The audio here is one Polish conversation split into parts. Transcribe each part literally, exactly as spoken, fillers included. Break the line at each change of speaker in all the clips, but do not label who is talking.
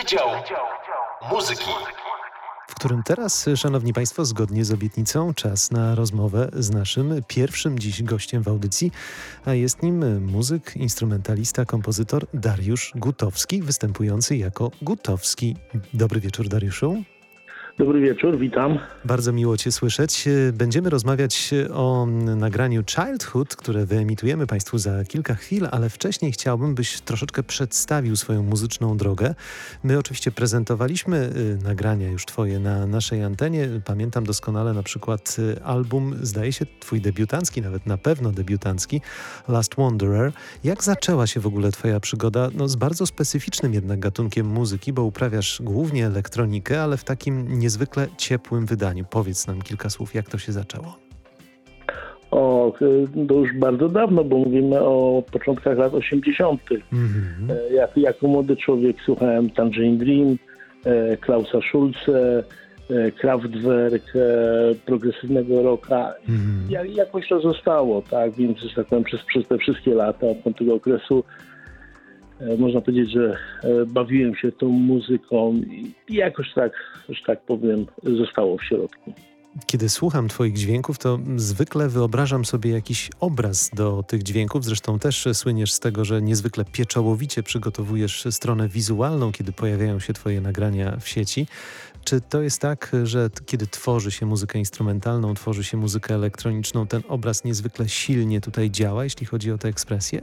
Wydział Muzyki,
w którym teraz, szanowni państwo, zgodnie z obietnicą, czas na rozmowę z naszym pierwszym dziś gościem w audycji, a jest nim muzyk, instrumentalista, kompozytor Dariusz Gutowski, występujący jako Gutowski. Dobry wieczór, Dariuszu.
Dobry wieczór, witam.
Bardzo miło Cię słyszeć. Będziemy rozmawiać o nagraniu Childhood, które wyemitujemy Państwu za kilka chwil, ale wcześniej chciałbym, byś troszeczkę przedstawił swoją muzyczną drogę. My oczywiście prezentowaliśmy nagrania już Twoje na naszej antenie. Pamiętam doskonale na przykład album, zdaje się Twój debiutancki, nawet na pewno debiutancki, Last Wanderer. Jak zaczęła się w ogóle Twoja przygoda no, z bardzo specyficznym jednak gatunkiem muzyki, bo uprawiasz głównie elektronikę, ale w takim niezwykle ciepłym wydaniu. Powiedz nam kilka słów, jak to się zaczęło.
O, to już bardzo dawno, bo mówimy o początkach lat osiemdziesiątych. Mm-hmm. Jak, jako młody człowiek słuchałem Tangerine Dream, Klausa Schulze, Kraftwerk, progresywnego rocka. Mm-hmm. Jak, jakoś to zostało, tak? Więc, że tak powiem, przez, przez te wszystkie lata od tamtego okresu można powiedzieć, że bawiłem się tą muzyką i jakoś tak, że tak powiem, zostało w środku.
Kiedy słucham Twoich dźwięków, to zwykle wyobrażam sobie jakiś obraz do tych dźwięków. Zresztą też słyniesz z tego, że niezwykle pieczołowicie przygotowujesz stronę wizualną, kiedy pojawiają się Twoje nagrania w sieci. Czy to jest tak, że kiedy tworzy się muzykę instrumentalną, tworzy się muzykę elektroniczną, ten obraz niezwykle silnie tutaj działa, jeśli chodzi o tę ekspresję?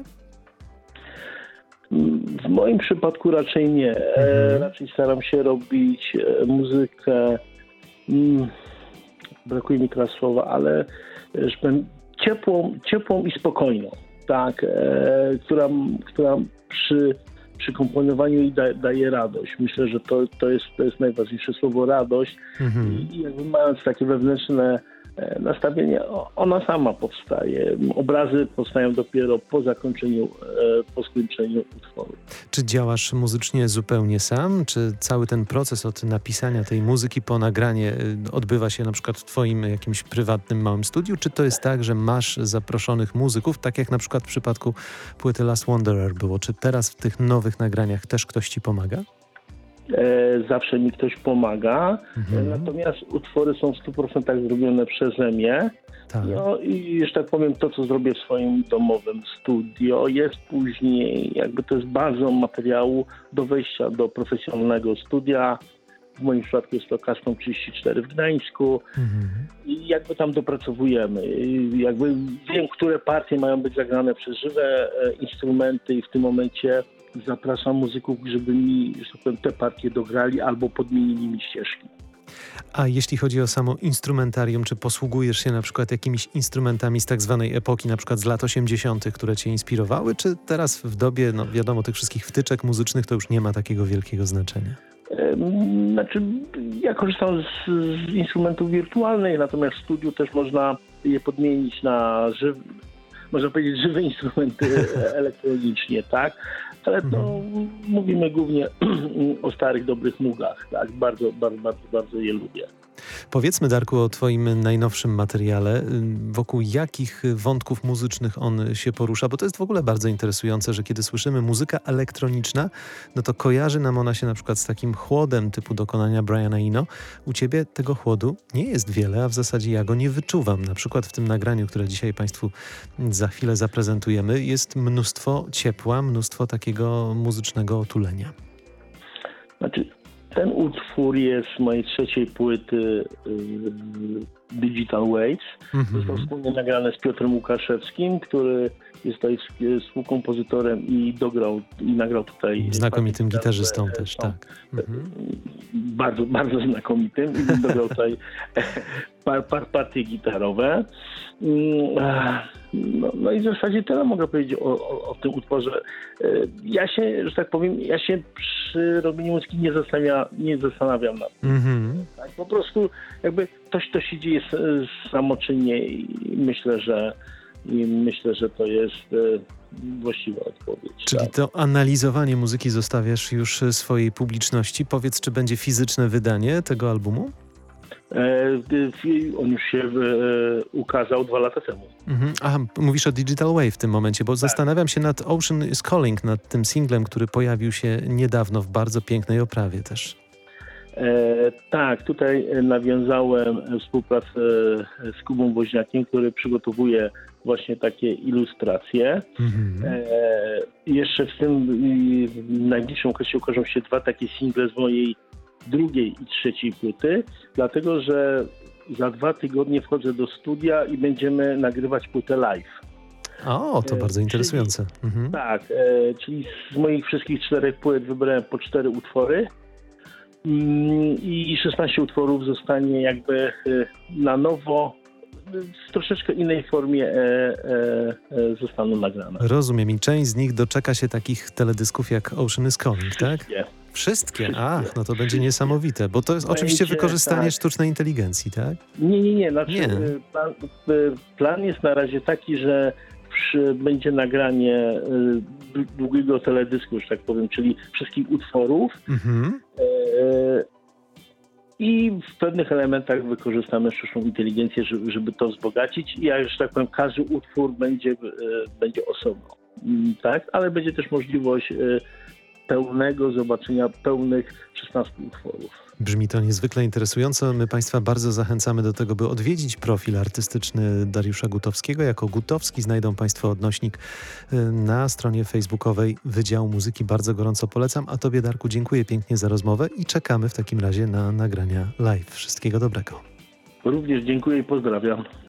W moim przypadku raczej nie. Mhm. Raczej staram się robić muzykę, hmm, brakuje mi teraz słowa, ale że powiem, ciepłą, ciepłą i spokojną, tak, e, która, która przy, przy komponowaniu i da, daje radość. Myślę, że to, to, jest, to jest najważniejsze słowo, radość. Mhm. I, i jakby mając takie wewnętrzne nastawienie, ona sama powstaje. Obrazy powstają dopiero po zakończeniu, po skończeniu utworu.
Czy działasz muzycznie zupełnie sam? Czy cały ten proces od napisania tej muzyki po nagranie odbywa się na przykład w Twoim jakimś prywatnym małym studiu? Czy to jest tak, że masz zaproszonych muzyków, tak jak na przykład w przypadku płyty Last Wanderer było? Czy teraz w tych nowych nagraniach też ktoś Ci pomaga?
Zawsze mi ktoś pomaga, mhm. natomiast utwory są w stu procentach zrobione przeze mnie. Tak. No i że tak powiem, to co zrobię w swoim domowym studio jest później, jakby to jest bazą materiału do wejścia do profesjonalnego studia. W moim przypadku jest to Custom trzydzieści cztery w Gdańsku mhm. i jakby tam dopracowujemy. I jakby wiem, które partie mają być zagrane przez żywe instrumenty i w tym momencie zapraszam muzyków, żeby mi, że tak powiem, te partie dograli albo podmienili mi ścieżki.
A jeśli chodzi o samo instrumentarium, czy posługujesz się na przykład jakimiś instrumentami z tak zwanej epoki, na przykład z lat osiemdziesiątych, które cię inspirowały, czy teraz w dobie, no wiadomo, tych wszystkich wtyczek muzycznych to już nie ma takiego wielkiego znaczenia?
Znaczy, ja korzystam z, z instrumentów wirtualnych, natomiast w studiu też można je podmienić na żywe, można powiedzieć, żywe instrumenty elektronicznie, tak? Ale to mhm. mówimy głównie o starych, dobrych mugach, tak? Bardzo, bardzo, bardzo, bardzo je lubię.
Powiedzmy, Darku, o Twoim najnowszym materiale. Wokół jakich wątków muzycznych on się porusza? Bo to jest w ogóle bardzo interesujące, że kiedy słyszymy muzyka elektroniczna, no to kojarzy nam ona się na przykład z takim chłodem typu dokonania Briana Eno. U Ciebie tego chłodu nie jest wiele, a w zasadzie ja go nie wyczuwam. Na przykład w tym nagraniu, które dzisiaj Państwu za chwilę zaprezentujemy, jest mnóstwo ciepła, mnóstwo takiego muzycznego otulenia.
Znaczy... Ten utwór jest z mojej trzeciej płyty y, Digital Waves. Mm-hmm. Został wspólnie nagrany z Piotrem Łukaszewskim, który jest tutaj współkompozytorem i dograł i nagrał tutaj...
Znakomitym gitarzystą też, tak. Mm-hmm.
Bardzo, bardzo znakomitym i dograł tutaj par, par, partie gitarowe. No, no i w zasadzie tyle mogę powiedzieć o, o, o tym utworze. Ja się, że tak powiem, ja się przy robieniu muzyki nie zastanawiam, nie zastanawiam nad tym. Mm-hmm. Tak, po prostu jakby to, to się dzieje samoczynnie i myślę, że i myślę, że to jest właściwa odpowiedź.
Czyli
tak.
To analizowanie muzyki zostawiasz już swojej publiczności. Powiedz, czy będzie fizyczne wydanie tego albumu?
On już się ukazał dwa lata temu.
Mhm. Aha, mówisz o Digital Wave w tym momencie, bo tak. Zastanawiam się nad Ocean is Calling, nad tym singlem, który pojawił się niedawno w bardzo pięknej oprawie też.
E, tak, tutaj nawiązałem współpracę z Kubą Woźniakiem, który przygotowuje właśnie takie ilustracje. Mhm. E, jeszcze w tym w najbliższym okresie ukażą się dwa takie single z mojej drugiej i trzeciej płyty, dlatego że za dwa tygodnie wchodzę do studia i będziemy nagrywać płytę live.
O, to bardzo e, interesujące.
Czyli,
mhm.
Tak, e, czyli z moich wszystkich czterech płyt wybrałem po cztery utwory i szesnaście utworów zostanie jakby na nowo w troszeczkę innej formie e, e, zostaną nagrane.
Rozumiem. I część z nich doczeka się takich teledysków jak Ocean is Calling,
Wszystkie.
tak? Wszystkie? Ach, no to będzie niesamowite, bo to jest będzie, oczywiście wykorzystanie tak. sztucznej inteligencji, tak?
Nie, nie, nie. Znaczy,
nie.
Plan, plan jest na razie taki, że przy, będzie nagranie długiego teledysku, że tak powiem, czyli wszystkich utworów. Mhm. E, I w pewnych elementach wykorzystamy sztuczną inteligencję, żeby, żeby to wzbogacić. I jak, że tak powiem, każdy utwór będzie, e, będzie osobno. Tak? Ale będzie też możliwość e, pełnego zobaczenia pełnych szesnastu utworów.
Brzmi to niezwykle interesująco. My Państwa bardzo zachęcamy do tego, by odwiedzić profil artystyczny Dariusza Gutowskiego. Jako Gutowski znajdą Państwo odnośnik na stronie facebookowej Wydziału Muzyki. Bardzo gorąco polecam. A Tobie, Darku, dziękuję pięknie za rozmowę i czekamy w takim razie na nagrania live. Wszystkiego dobrego.
Również dziękuję i pozdrawiam.